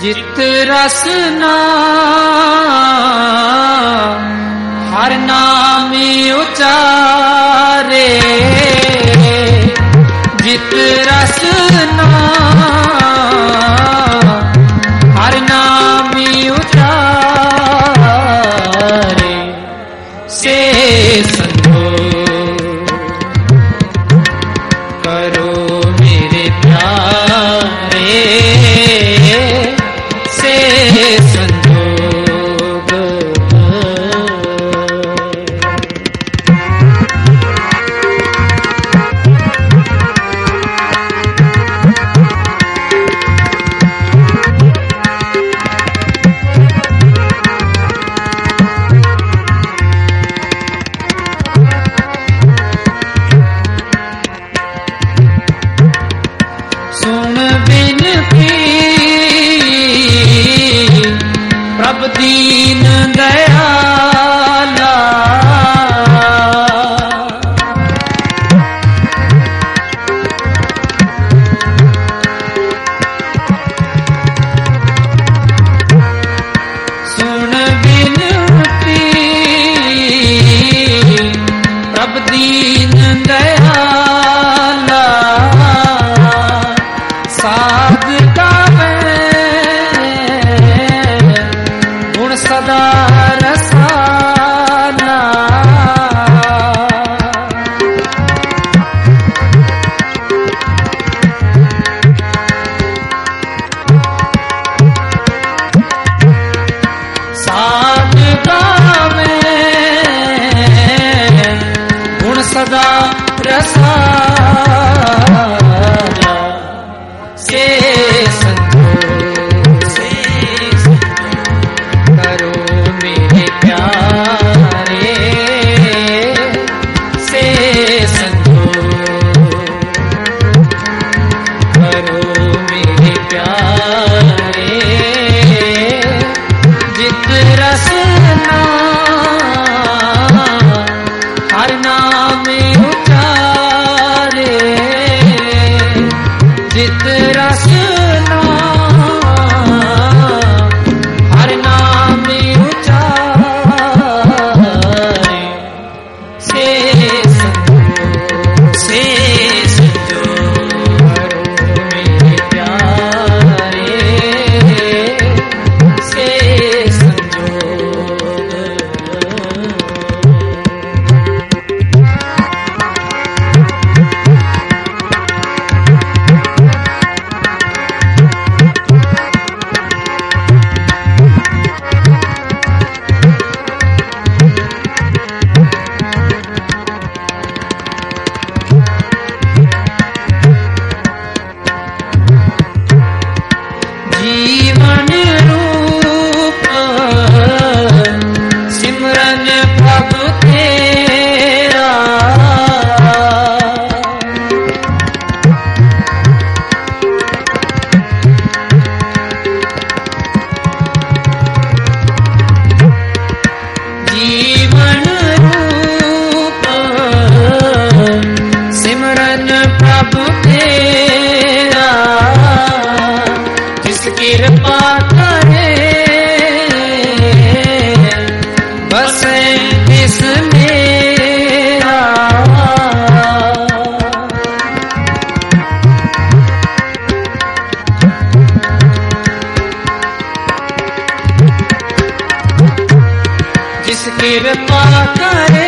जित रसना हर नाम उचारे, जित रसना हर नाम उचारे, से संजोग करो मेरे प्यारे, से संजोग। सुन बिनती प्रभु दीन दयाला, सुन बिनती प्रभु दीन दयाला, साध गावे गुण सदा रसाना, साध गावे गुण सदा रसाना, से संजोग, से संजोग करो मेरे प्यारे, से संजोग करो मेरे प्यारे, जित रसना हर नाम उचारे, जित रसना हर नाम उचारे, से संजोग, से संजोग करो मेरे प्यारे, से संजोग। जीवन रूप सिमरन प्रभु तेरा, जीवन रूप सिमरन प्रभु तेरा, जिस कृपा करे बसे जिस मेरा, जिस कृपा करे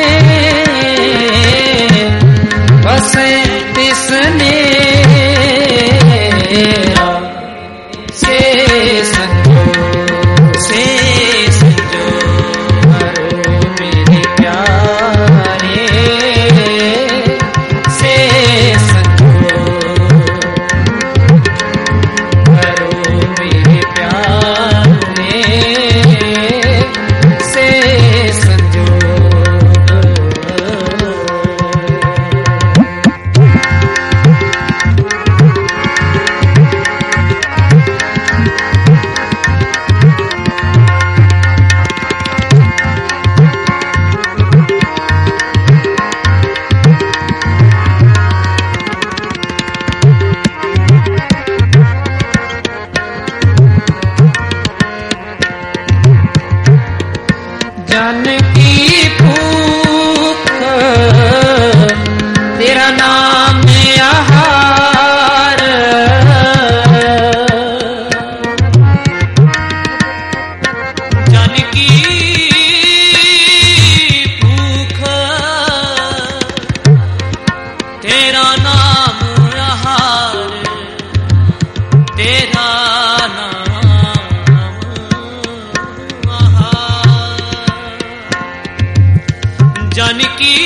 बसे तिस मेरा, से संजोग, से संजोग करो मेरे प्यारे, से संजोग करो मेरे प्यारे, से संजोग। जन की भूख तेरा नाम आहार, जन की भूख तेरा नाम आहार, तेरा जन की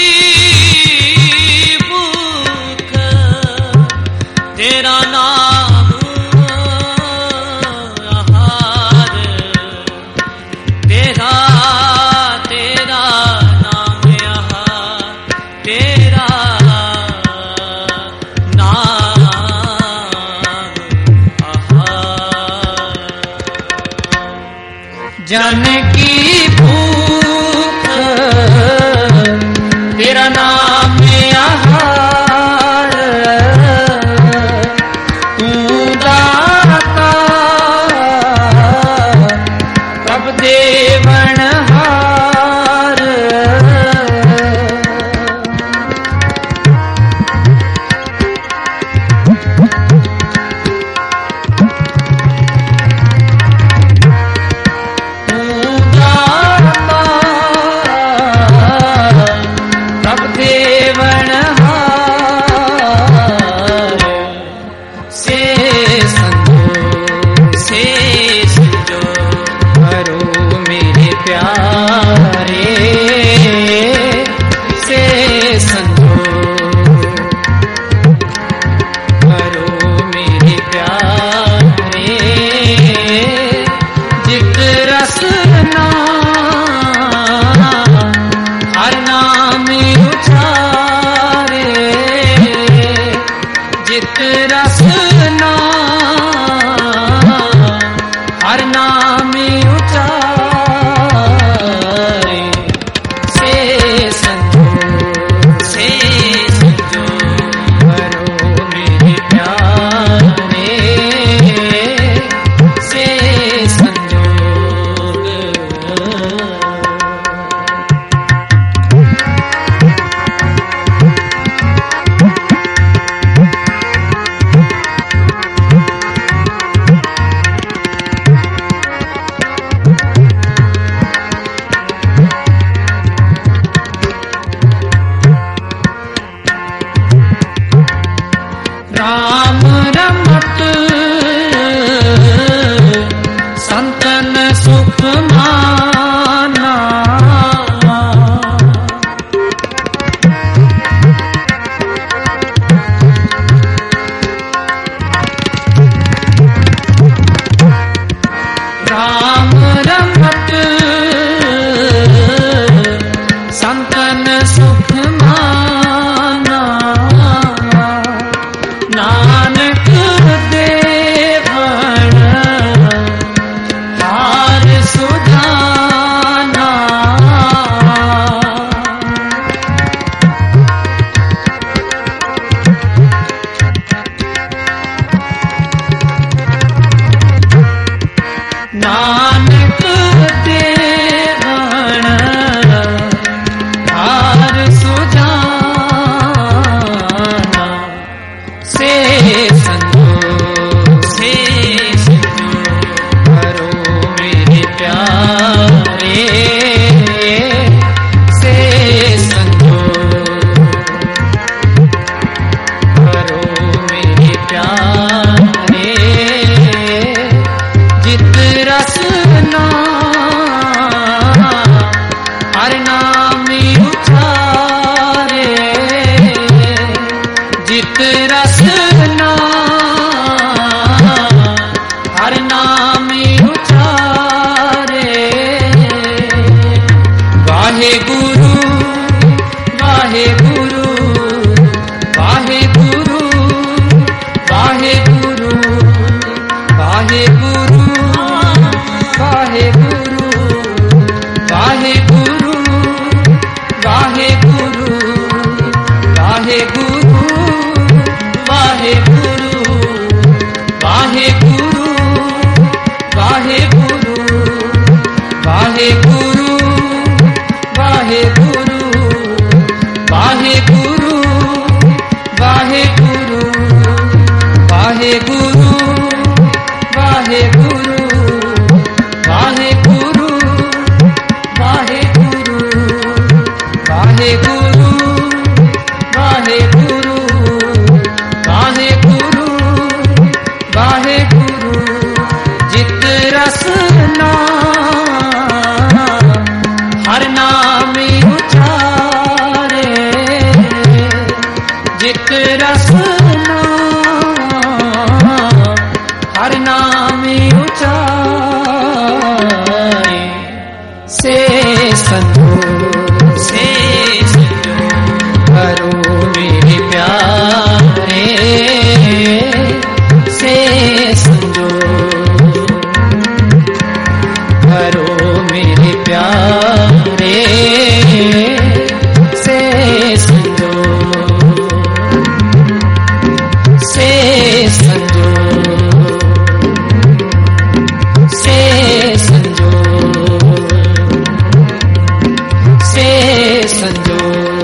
भूख तेरा नाम आहार, तेरा तेरा नाम आहार, तेरा नाम आहार। जन की भूख तेरा नाम आहार, तू दाता प्रभ देवनहार, राम रमत संतन सुख माना, राम रमत संतन सुख माना, नानक देवन हार सुधाना, नानक देवन हार सुधाना, से संजो करो मेरे प्यारे, से संजो करो मेरे प्यारे, जित रस जित रसना हर नाम उचारे, जित रसना हर नाम उचारे, से संजो करो मेरे प्यारे, से संजो करो मेरे प्यारे, से संजो, से संजो, से संजो, से संजो।